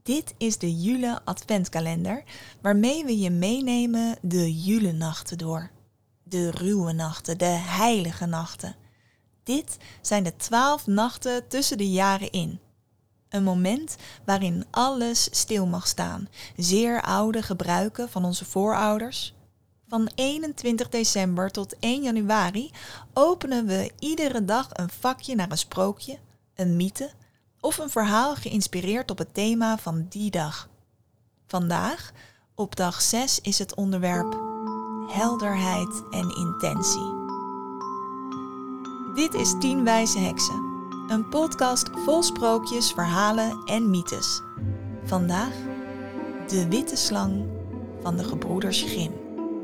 Dit is de Jule Adventkalender, waarmee we je meenemen de Julenachten door. De ruwe nachten, de heilige nachten. Dit zijn de 12 nachten tussen de jaren in. Een moment waarin alles stil mag staan. Zeer oude gebruiken van onze voorouders. Van 21 december tot 1 januari openen we iedere dag een vakje naar een sprookje, een mythe of een verhaal geïnspireerd op het thema van die dag. Vandaag, op dag 6, is het onderwerp helderheid en intentie. Dit is 10 wijze heksen, een podcast vol sprookjes, verhalen en mythes. Vandaag de witte slang van de gebroeders Grimm.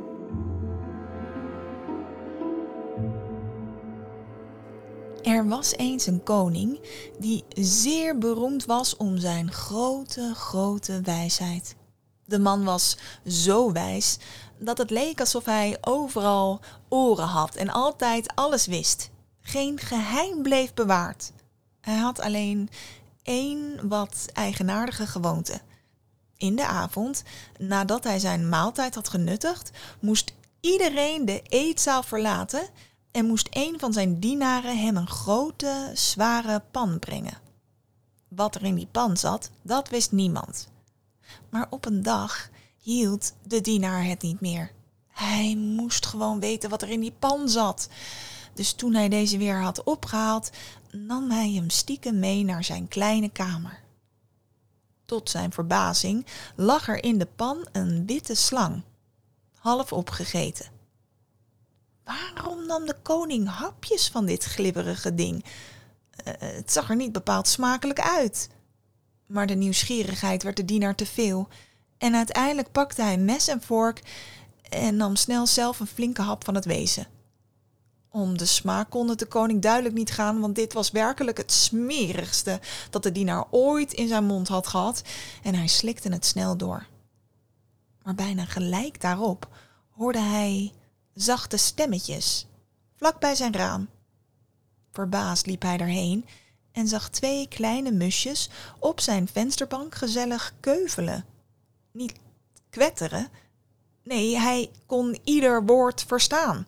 Er was eens een koning die zeer beroemd was om zijn grote wijsheid. De man was zo wijs dat het leek alsof hij overal oren had en altijd alles wist. Geen geheim bleef bewaard. Hij had alleen 1 wat eigenaardige gewoonte. In de avond, nadat hij zijn maaltijd had genuttigd, moest iedereen de eetzaal verlaten en moest een van zijn dienaren hem een grote, zware pan brengen. Wat er in die pan zat, dat wist niemand. Maar op een dag hield de dienaar het niet meer. Hij moest gewoon weten wat er in die pan zat. Dus toen hij deze weer had opgehaald, nam hij hem stiekem mee naar zijn kleine kamer. Tot zijn verbazing lag er in de pan een witte slang, half opgegeten. Waarom nam de koning hapjes van dit glibberige ding? Het zag er niet bepaald smakelijk uit. Maar de nieuwsgierigheid werd de dienaar te veel. En uiteindelijk pakte hij mes en vork en nam snel zelf een flinke hap van het wezen. Om de smaak kon het de koning duidelijk niet gaan, want dit was werkelijk het smerigste dat de dienaar ooit in zijn mond had gehad en hij slikte het snel door. Maar bijna gelijk daarop hoorde hij zachte stemmetjes, vlak bij zijn raam. Verbaasd liep hij erheen en zag 2 kleine musjes op zijn vensterbank gezellig keuvelen. Niet kwetteren, nee, hij kon ieder woord verstaan.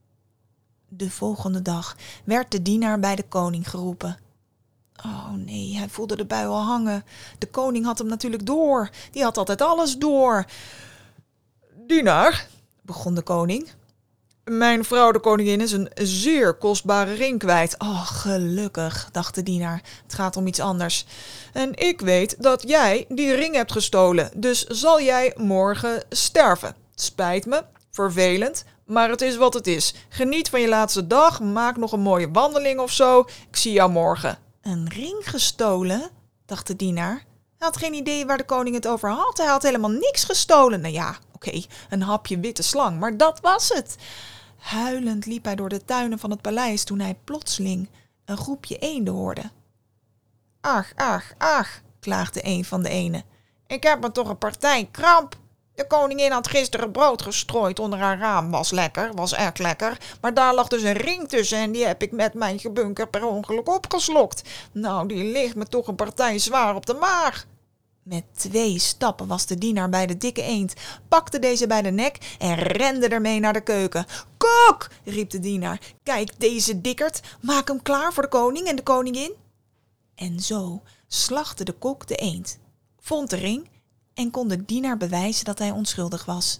De volgende dag werd de dienaar bij de koning geroepen. Oh nee, hij voelde de bui al hangen. De koning had hem natuurlijk door, die had altijd alles door. Dienaar, begon de koning. Mijn vrouw de koningin is een zeer kostbare ring kwijt. Oh, gelukkig, dacht de dienaar. Het gaat om iets anders. En ik weet dat jij die ring hebt gestolen. Dus zal jij morgen sterven. Spijt me, vervelend, maar het is wat het is. Geniet van je laatste dag, maak nog een mooie wandeling of zo. Ik zie jou morgen. Een ring gestolen, dacht de dienaar. Hij had geen idee waar de koning het over had. Hij had helemaal niks gestolen. Nou ja, oké, een hapje witte slang, maar dat was het. Huilend liep hij door de tuinen van het paleis toen hij plotseling een groepje eenden hoorde. Ach, klaagde een van de enen. Ik heb me toch een partij kramp. De koningin had gisteren brood gestrooid onder haar raam. Was erg lekker. Maar daar lag dus een ring tussen en die heb ik met mijn gebunker per ongeluk opgeslokt. Nou, die ligt me toch een partij zwaar op de maag. Met 2 stappen was de dienaar bij de dikke eend, pakte deze bij de nek en rende ermee naar de keuken. Kok, riep de dienaar, kijk deze dikkerd, maak hem klaar voor de koning en de koningin. En zo slachtte de kok de eend, vond de ring en kon de dienaar bewijzen dat hij onschuldig was.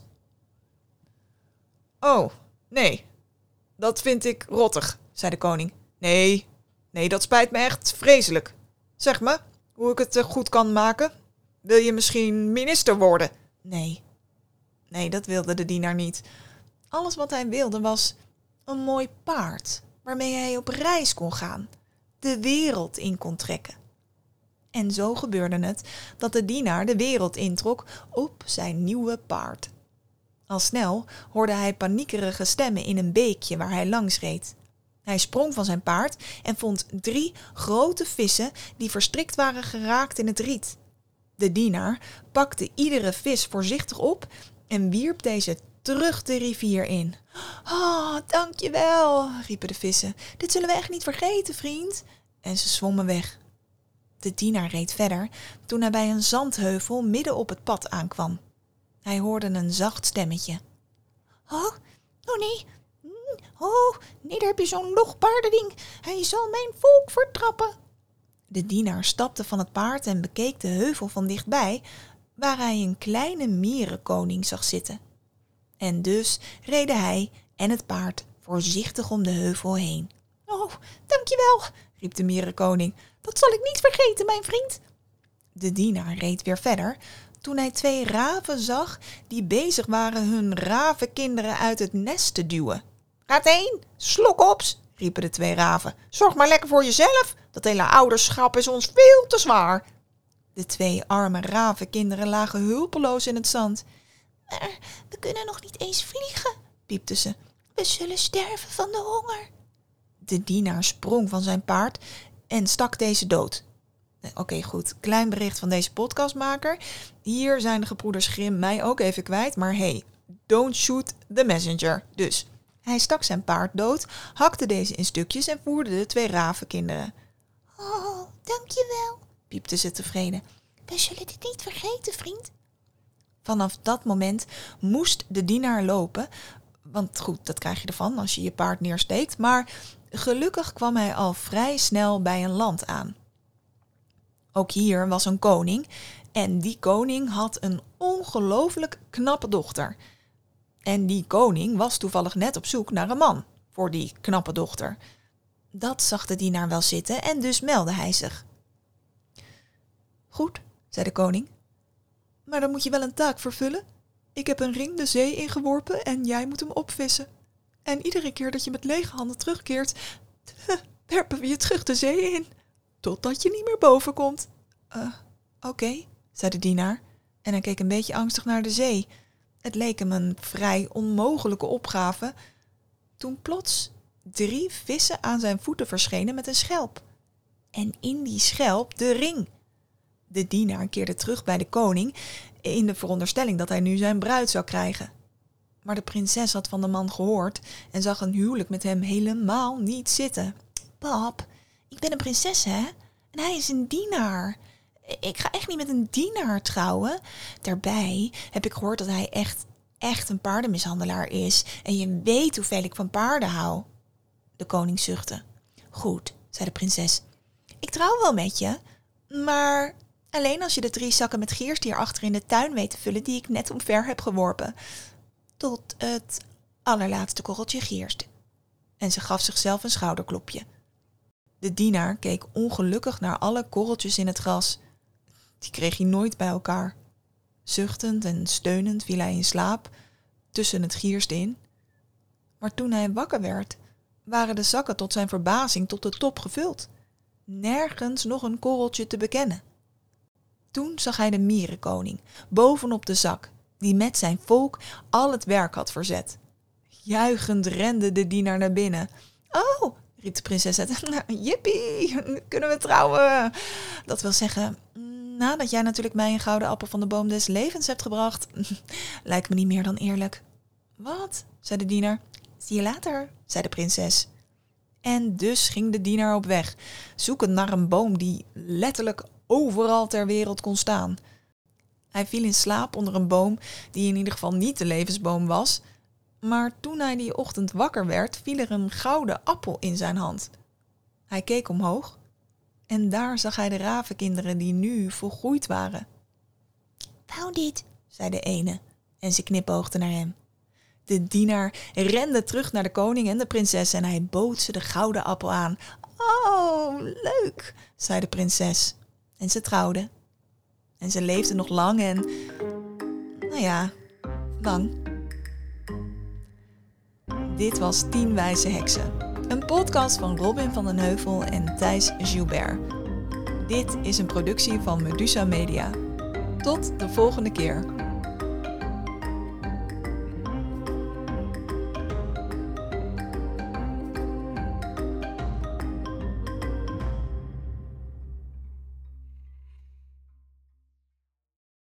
Oh, nee, dat vind ik rottig, zei de koning. Nee, dat spijt me echt vreselijk. Zeg me, hoe ik het goed kan maken. Wil je misschien minister worden? Nee, dat wilde de dienaar niet. Alles wat hij wilde was een mooi paard, waarmee hij op reis kon gaan, de wereld in kon trekken. En zo gebeurde het dat de dienaar de wereld introk op zijn nieuwe paard. Al snel hoorde hij paniekerige stemmen in een beekje waar hij langs reed. Hij sprong van zijn paard en vond 3 grote vissen die verstrikt waren geraakt in het riet. De dienaar pakte iedere vis voorzichtig op en wierp deze terug de rivier in. Oh, dankjewel, riepen de vissen. Dit zullen we echt niet vergeten, vriend. En ze zwommen weg. De dienaar reed verder toen hij bij een zandheuvel midden op het pad aankwam. Hij hoorde een zacht stemmetje. Oh nee. Oh, nee, daar heb je zo'n log paardending. Hij zal mijn volk vertrappen. De dienaar stapte van het paard en bekeek de heuvel van dichtbij, waar hij een kleine mierenkoning zag zitten. En dus reden hij en het paard voorzichtig om de heuvel heen. Oh, dankjewel, riep de mierenkoning. Dat zal ik niet vergeten, mijn vriend. De dienaar reed weer verder toen hij 2 raven zag die bezig waren hun ravenkinderen uit het nest te duwen. Gaat heen, slokops, riepen de 2 raven. Zorg maar lekker voor jezelf, dat hele ouderschap is ons veel te zwaar. De 2 arme ravenkinderen lagen hulpeloos in het zand. Maar we kunnen nog niet eens vliegen, piepten ze. We zullen sterven van de honger. De dienaar sprong van zijn paard en stak deze dood. Oké, goed. Klein bericht van deze podcastmaker. Hier zijn de gebroeders Grimm mij ook even kwijt. Maar hey, don't shoot the messenger. Dus hij stak zijn paard dood, hakte deze in stukjes en voerde de 2 ravenkinderen. Oh, dankjewel, piepte ze tevreden. We zullen dit niet vergeten, vriend. Vanaf dat moment moest de dienaar lopen. Want goed, dat krijg je ervan als je je paard neersteekt. Maar gelukkig kwam hij al vrij snel bij een land aan. Ook hier was een koning en die koning had een ongelooflijk knappe dochter. En die koning was toevallig net op zoek naar een man voor die knappe dochter. Dat zag de dienaar wel zitten en dus meldde hij zich. Goed, zei de koning, maar dan moet je wel een taak vervullen. Ik heb een ring de zee ingeworpen en jij moet hem opvissen. En iedere keer dat je met lege handen terugkeert, werpen we je terug de zee in. Totdat je niet meer boven komt. Oké, zei de dienaar. En hij keek een beetje angstig naar de zee. Het leek hem een vrij onmogelijke opgave. Toen plots 3 vissen aan zijn voeten verschenen met een schelp. En in die schelp de ring. De dienaar keerde terug bij de koning in de veronderstelling dat hij nu zijn bruid zou krijgen. Maar de prinses had van de man gehoord en zag een huwelijk met hem helemaal niet zitten. Pap, ik ben een prinses, hè? En hij is een dienaar. Ik ga echt niet met een dienaar trouwen. Daarbij heb ik gehoord dat hij echt een paardenmishandelaar is. En je weet hoeveel ik van paarden hou. De koning zuchtte. Goed, zei de prinses. Ik trouw wel met je, maar alleen als je de 3 zakken met gierst hier achter in de tuin weet te vullen die ik net omver heb geworpen. Tot het allerlaatste korreltje gierst. En ze gaf zichzelf een schouderklopje. De dienaar keek ongelukkig naar alle korreltjes in het gras. Die kreeg hij nooit bij elkaar. Zuchtend en steunend viel hij in slaap, tussen het gierst in. Maar toen hij wakker werd, waren de zakken tot zijn verbazing tot de top gevuld. Nergens nog een korreltje te bekennen. Toen zag hij de mierenkoning, bovenop de zak, die met zijn volk al het werk had verzet. Juichend rende de dienaar naar binnen. Oh, riep de prinses uit. Jippie, kunnen we trouwen? Dat wil zeggen, nadat jij natuurlijk mij een gouden appel van de boom des levens hebt gebracht. Lijkt me niet meer dan eerlijk. Wat? Zei de dienaar. Zie je later, zei de prinses. En dus ging de dienaar op weg, zoekend naar een boom die letterlijk overal ter wereld kon staan. Hij viel in slaap onder een boom die in ieder geval niet de levensboom was. Maar toen hij die ochtend wakker werd, viel er een gouden appel in zijn hand. Hij keek omhoog en daar zag hij de ravenkinderen die nu volgroeid waren. Wou dit, zei de ene en ze knipoogde naar hem. De dienaar rende terug naar de koning en de prinses en hij bood ze de gouden appel aan. Oh, leuk, zei de prinses. En ze trouwden. En ze leefden nog lang en, lang. Dit was 10 wijze heksen. Een podcast van Robin van den Heuvel en Thijs Gilbert. Dit is een productie van Medusa Media. Tot de volgende keer.